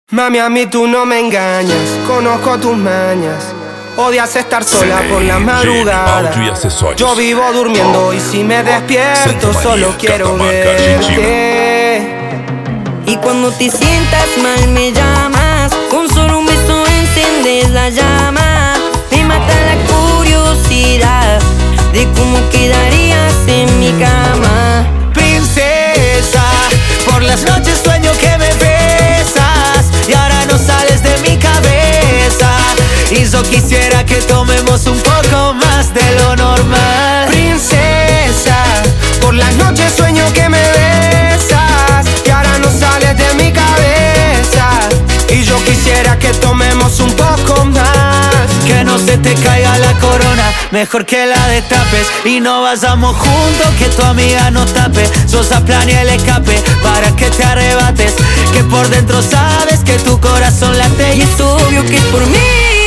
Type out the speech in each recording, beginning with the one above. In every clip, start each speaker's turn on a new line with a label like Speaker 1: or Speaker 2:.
Speaker 1: Mami, a mí tú no me engañas, conozco tus mañas. Odias estar sola por la madrugada. Yo vivo durmiendo y si me despierto solo quiero verte.
Speaker 2: Y cuando te sientas mal me llamas, con solo un beso encendes la llama. Me mata la curiosidad de cómo quedarías en mi cama.
Speaker 3: Princesa, por las noches sueño que me besas y ahora no sales de mi cabeza. Y yo quisiera que tomemos un poco más de lo normal.
Speaker 1: Princesa, por las noches sueño que me besas y ahora no sales de mi cabeza. Y yo quisiera que tomemos un poco más.
Speaker 3: Que no se te caiga la corona, mejor que la destapes. Y no vayamos juntos, que tu amiga no tape. Sosa planea el escape para que te arrebates, que por dentro sabes que tu corazón late.
Speaker 2: Y es obvio que es por mí.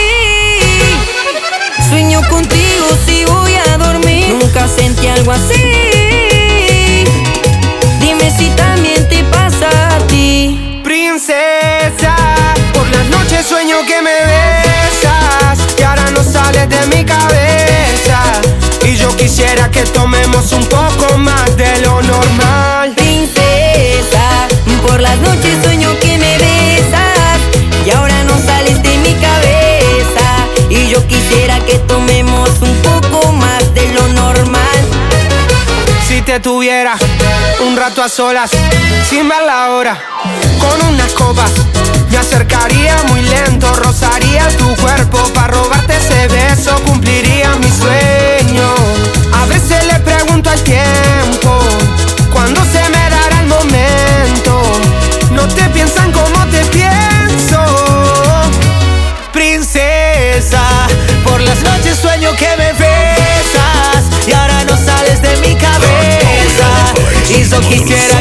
Speaker 2: Sueño contigo si voy a dormir. Nunca sentí algo así. Dime si también te pasa a ti.
Speaker 1: Princesa, por las noches sueño que me besas y ahora no sales de mi cabeza. Y yo quisiera que tomemos un poco más de lo normal.
Speaker 2: Princesa, por las noches sueño que me besas y ahora no sales de mi cabeza. Y yo quisiera que tomemos un poco más de lo normal.
Speaker 1: Si te tuviera un rato a solas, sin ver la hora, con unas copas, me acercaría muy lento, rozaría tu cuerpo para robarte ese beso, cumpliría mi sueño. A veces le pregunto al tiempo, ¿cuándo se me dará el momento? No te piensan como te pienso.
Speaker 3: Princesa, por las noches sueño que me besas y ahora no sales de mi cabeza. Y yo quisiera